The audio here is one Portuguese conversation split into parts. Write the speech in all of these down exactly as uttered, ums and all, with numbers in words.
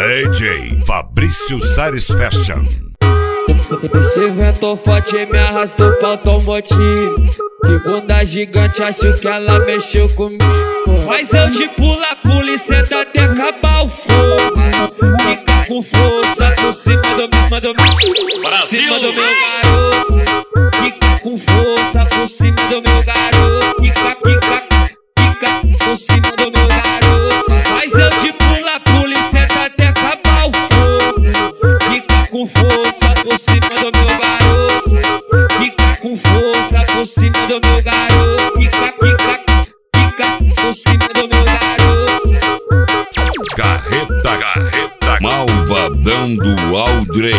D J Fabrício Sares Fashion. Esse vento forte me arrastou pro automotivo. Que bunda gigante, acho que ela mexeu comigo. Faz eu de pula, pula e senta até acabar o fogo. Fica com força por cima do meu, do meu, Brasil. cima do meu garoto. Fica com força por cima do meu garoto. Fica, fica, fica por cima do meu garoto. Faz eu de pula, pula e senta até acabar o fogo. Fica com força por cima do meu garoto. Fica com força por cima do meu garoto. Fica, fica, fica por cima do meu garoto. Carreta, carreta, malvadão do Aldrey.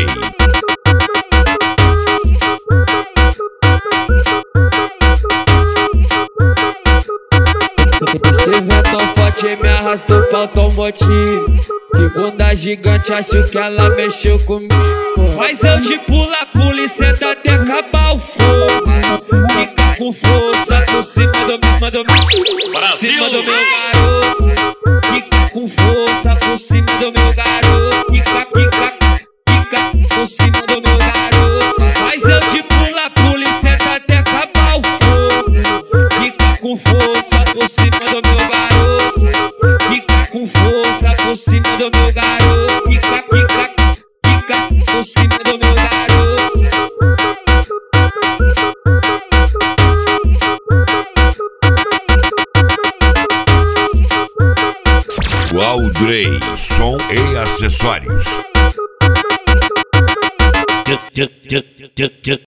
Esse vento forte me arrastou pro automotivo. Que bunda gigante, acho que ela mexeu comigo. Faz eu de pula, pula e senta até acabar o fogo. Fica com força por cima do meu, do meu, Brasil. cima do meu garoto. Fica com força por cima do meu garoto. Fica, fica, fica por cima do meu garoto. Faz eu de pula, pula e senta até acabar o fogo. Fica com força por cima do meu garoto. Fica com força por cima do meu garoto. Fica, fica, fica por cima do meu garoto. O Aldrey, som e acessórios.